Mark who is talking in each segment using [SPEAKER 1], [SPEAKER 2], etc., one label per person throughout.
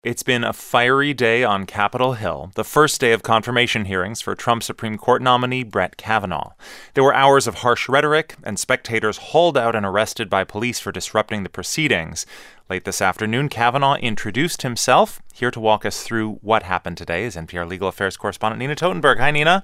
[SPEAKER 1] It's been a fiery day on Capitol Hill, the first day of confirmation hearings for Trump Supreme Court nominee Brett Kavanaugh. There were hours of harsh rhetoric and spectators hauled out and arrested by police for disrupting the proceedings. Late this afternoon, Kavanaugh introduced himself. Here to walk us through what happened today is NPR legal affairs correspondent Nina Totenberg. Hi, Nina.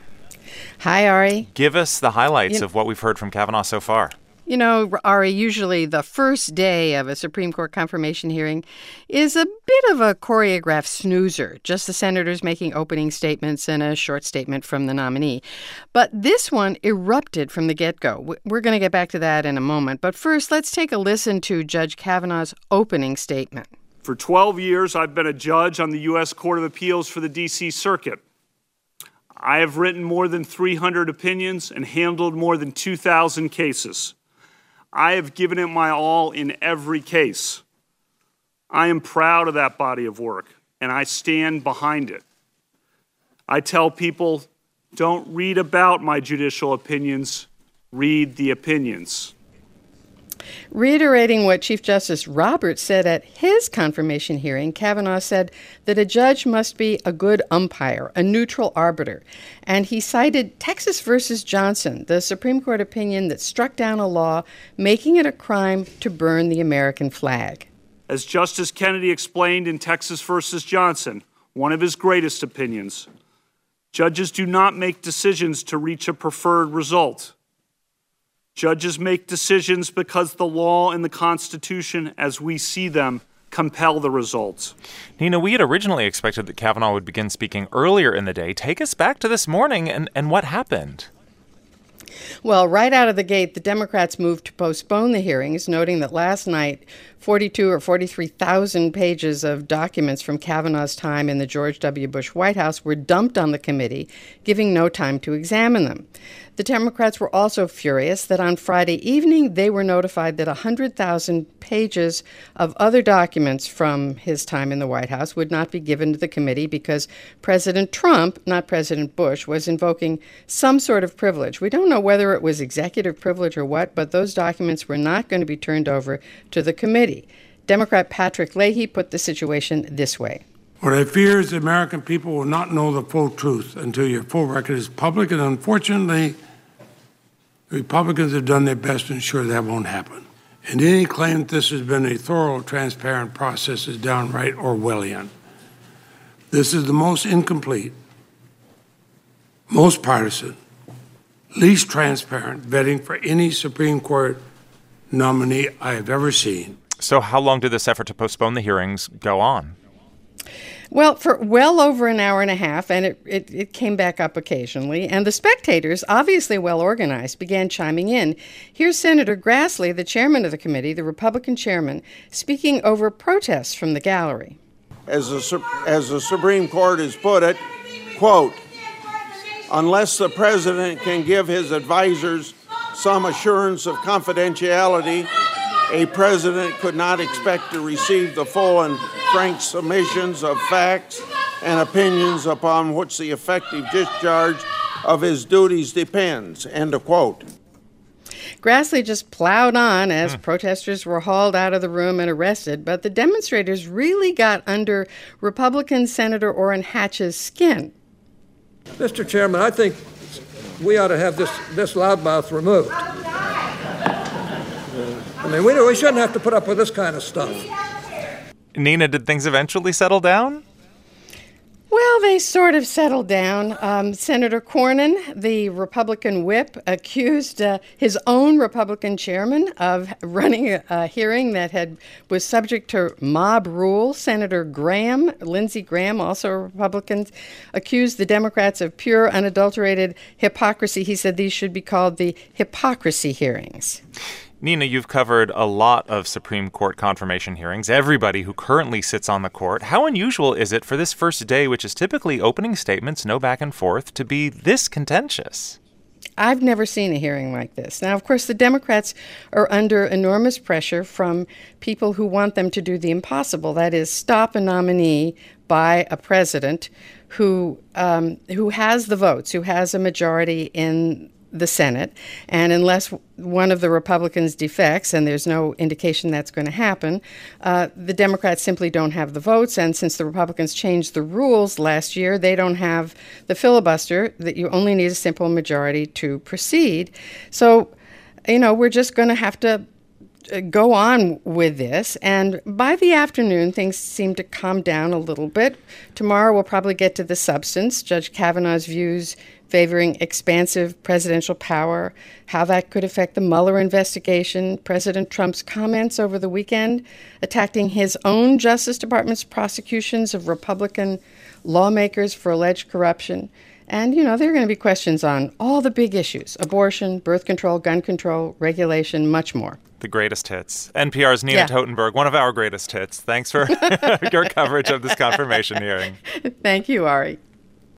[SPEAKER 2] Hi, Ari.
[SPEAKER 1] Give us the highlights of what we've heard from Kavanaugh so far.
[SPEAKER 2] You know, Ari, usually the first day of a Supreme Court confirmation hearing is a bit of a choreographed snoozer, just the senators making opening statements and a short statement from the nominee. But this one erupted from the get-go. We're going to get back to that in a moment. But first, let's take a listen to Judge Kavanaugh's opening statement.
[SPEAKER 3] For 12 years, I've been a judge on the U.S. Court of Appeals for the D.C. Circuit. I have written more than 300 opinions and handled more than 2,000 cases. I have given it my all in every case. I am proud of that body of work, and I stand behind it. I tell people, don't read about my judicial opinions, read the opinions.
[SPEAKER 2] Reiterating what Chief Justice Roberts said at his confirmation hearing, Kavanaugh said that a judge must be a good umpire, a neutral arbiter. And he cited Texas versus Johnson, the Supreme Court opinion that struck down a law making it a crime to burn the American flag.
[SPEAKER 3] As Justice Kennedy explained in Texas versus Johnson, one of his greatest opinions, judges do not make decisions to reach a preferred result. Judges make decisions because the law and the Constitution, as we see them, compel the results.
[SPEAKER 1] Nina, we had originally expected that Kavanaugh would begin speaking earlier in the day. Take us back to this morning and what happened?
[SPEAKER 2] Well, right out of the gate, the Democrats moved to postpone the hearings, noting that last night, 42 or 43,000 pages of documents from Kavanaugh's time in the George W. Bush White House were dumped on the committee, giving no time to examine them. The Democrats were also furious that on Friday evening, they were notified that 100,000 pages of other documents from his time in the White House would not be given to the committee because President Trump, not President Bush, was invoking some sort of privilege. We don't know whether it was executive privilege or what, but those documents were not going to be turned over to the committee. Democrat Patrick Leahy put the situation this way.
[SPEAKER 4] What I fear is the American people will not know the full truth until your full record is public, and unfortunately, the Republicans have done their best to ensure that won't happen. And any claim that this has been a thorough, transparent process is downright Orwellian. This is the most incomplete, most partisan, least transparent vetting for any Supreme Court nominee I have ever seen.
[SPEAKER 1] So how long did this effort to postpone the hearings go on?
[SPEAKER 2] Well, for well over an hour and a half, and it came back up occasionally, and the spectators, obviously well organized, began chiming in. Here's Senator Grassley, the chairman of the committee, the Republican chairman, speaking over protests from the gallery.
[SPEAKER 5] As the Supreme Court has put it, quote, unless the president can give his advisors some assurance of confidentiality, a president could not expect to receive the full and frank submissions of facts and opinions upon which the effective discharge of his duties depends, end of quote.
[SPEAKER 2] Grassley just plowed on as protesters were hauled out of the room and arrested, but the demonstrators really got under Republican Senator Orrin Hatch's skin.
[SPEAKER 6] Mr. Chairman, I think we ought to have this loudmouth removed. I mean, we shouldn't have to put up with this kind of stuff.
[SPEAKER 1] Nina, did things eventually settle down?
[SPEAKER 2] Well, they sort of settled down. Senator Cornyn, the Republican whip, accused his own Republican chairman of running a hearing that was subject to mob rule. Senator Graham, Lindsey Graham, also a Republican, accused the Democrats of pure, unadulterated hypocrisy. He said these should be called the hypocrisy hearings.
[SPEAKER 1] Nina, you've covered a lot of Supreme Court confirmation hearings, everybody who currently sits on the court. How unusual is it for this first day, which is typically opening statements, no back and forth, to be this contentious?
[SPEAKER 2] I've never seen a hearing like this. Now, of course, the Democrats are under enormous pressure from people who want them to do the impossible, that is, stop a nominee by a president who has the votes, who has a majority in the Senate. And unless one of the Republicans defects, and there's no indication that's going to happen, the Democrats simply don't have the votes. And since the Republicans changed the rules last year, they don't have the filibuster that you only need a simple majority to proceed. So, we're just going to have to go on with this. And by the afternoon, things seem to calm down a little bit. Tomorrow, we'll probably get to the substance. Judge Kavanaugh's views favoring expansive presidential power, how that could affect the Mueller investigation, President Trump's comments over the weekend attacking his own Justice Department's prosecutions of Republican lawmakers for alleged corruption. And, there are going to be questions on all the big issues: abortion, birth control, gun control, regulation, much more.
[SPEAKER 1] The greatest hits. NPR's Nina Totenberg, one of our greatest hits. Thanks for your coverage of this confirmation hearing.
[SPEAKER 2] Thank you, Ari.